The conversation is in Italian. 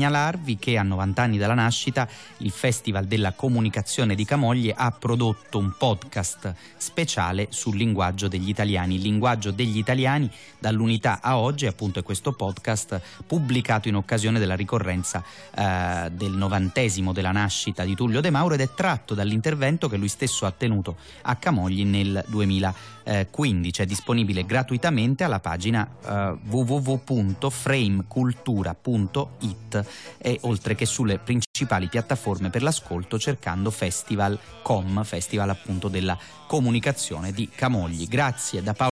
segnalarvi che a 90 anni dalla nascita il Festival della Comunicazione di Camogli ha prodotto un podcast speciale sul linguaggio degli italiani. Il linguaggio degli italiani dall'Unità a oggi, appunto, è questo podcast pubblicato in occasione della ricorrenza del 90° della nascita di Tullio De Mauro, ed è tratto dall'intervento che lui stesso ha tenuto a Camogli nel 2015. È disponibile gratuitamente alla pagina www.framecultura.it e oltre che sulle principali piattaforme per l'ascolto cercando Festival appunto della comunicazione di Camogli. Grazie da Paolo